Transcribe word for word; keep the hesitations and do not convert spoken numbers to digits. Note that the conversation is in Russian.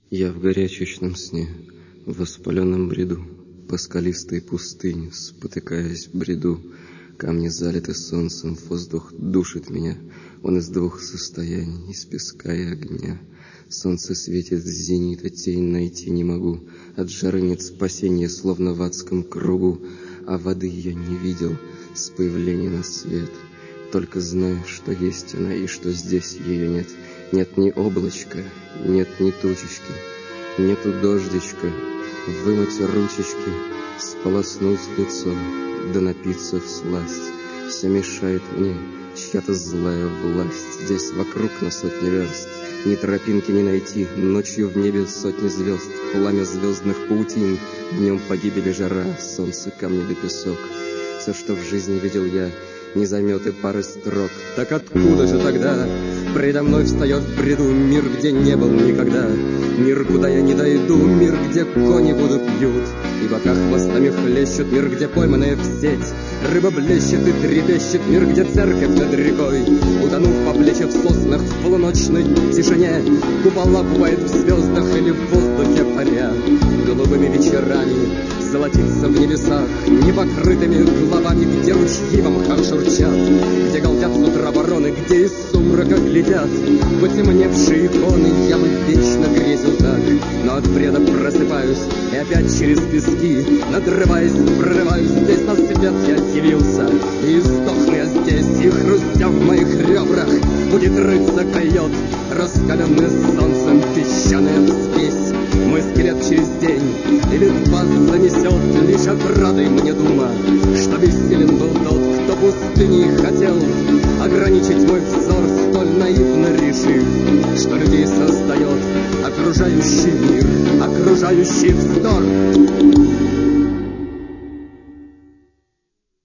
Я в горячечном сне, в воспаленном бреду, по скалистой пустыне, спотыкаясь, бреду. Камни залиты солнцем, воздух душит меня. Он из двух состояний, из песка и огня. Солнце светит с зенита, тень найти не могу. От жары нет спасения, словно в адском кругу. А воды я не видел с появления на свет. Только знаю, что есть она и что здесь ее нет. Нет ни облачка, нет ни тучечки, нету дождичка. Вымыть ручечки, сполоснуть лицо, да напиться всласть. Все мешает мне чья-то злая власть. Здесь вокруг на сотни верст ни тропинки не найти. Ночью в небе сотни звезд, пламя звездных паутин. Днем погибель и жара, солнце, камни да песок. Все, что в жизни видел я, не займет и пары строк. Так откуда же тогда предо мной встает в бреду мир, где не был никогда? Мир, куда я не дойду, мир, где кони воду пьют и бока хвостами хлещут, мир, где пойманная в сеть рыба блещет и трепещет, мир, где церковь над рекой, утонув по плечи в соснах, в полуночной тишине купола бывает в звездах или в воздухе паря. Голубыми вечерами золотится в небесах непокрытыми головами, где ручьи во мхах журчат, где галдят с утра вороны, где из сумрака глядят потемневшие иконы. Я бы вечно грезил так, но от бреда просыпаюсь и опять через пески, надрываясь, прорываюсь. Здесь на свет я явился, и сдохну я здесь, и хрустя в моих ребрах будет рыться койот, раскаленный солнцем песчаная взвесь. Мой скелет через день или два занесет лишь отрадой мне дума, что бессилен был тот, кто пустыней хотел ограничить мой взор, столь наивно решив, что людей создает окружающий мир.